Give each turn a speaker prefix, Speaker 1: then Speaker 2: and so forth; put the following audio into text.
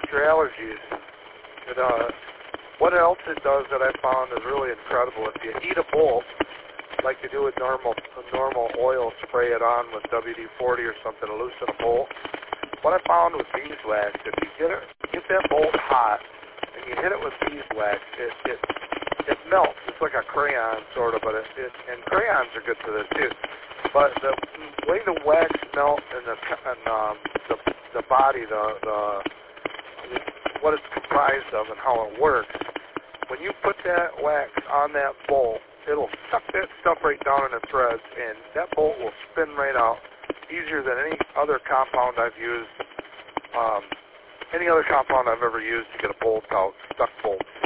Speaker 1: your allergies. What else it does that I found is really incredible. If you heat a bolt, like you do with normal oil, spray it on with WD-40 or something to loosen a bolt. What I found with beeswax, if you get that bolt hot and you hit it with beeswax, it melts. It's like a crayon sort of, and crayons are good for this too. But the way the wax melts and the body, what it's comprised of and how it works, when you put that wax on that bolt, it'll suck that stuff right down in the threads, and that bolt will spin right out easier than any other compound I've used, any other compound I've ever used to get a bolt out, stuck bolts.